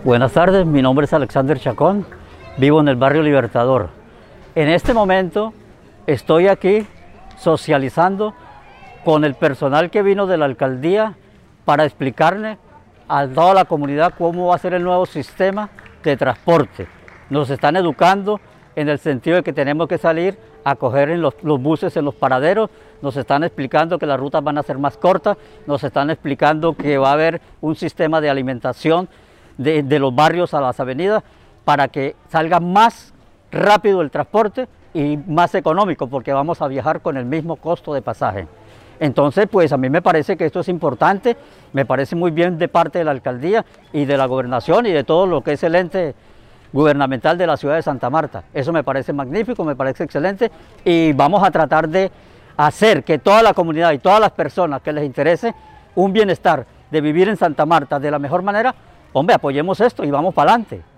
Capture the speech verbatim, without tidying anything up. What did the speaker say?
Buenas tardes, mi nombre es Alexander Chacón, vivo en el barrio Libertador. En este momento estoy aquí socializando con el personal que vino de la alcaldía para explicarle a toda la comunidad cómo va a ser el nuevo sistema de transporte. Nos están educando en el sentido de que tenemos que salir a coger en los, los buses en los paraderos, nos están explicando que las rutas van a ser más cortas, nos están explicando que va a haber un sistema de alimentación de, de los barrios a las avenidas para que salga más rápido el transporte y más económico, porque vamos a viajar con el mismo costo de pasaje. Entonces, pues a mí me parece que esto es importante, me parece muy bien de parte de la alcaldía y de la gobernación y de todo lo que es el ente gubernamental de la ciudad de Santa Marta. Eso me parece magnífico, me parece excelente y vamos a tratar de hacer que toda la comunidad y todas las personas que les interese un bienestar de vivir en Santa Marta de la mejor manera, hombre, apoyemos esto y vamos para adelante.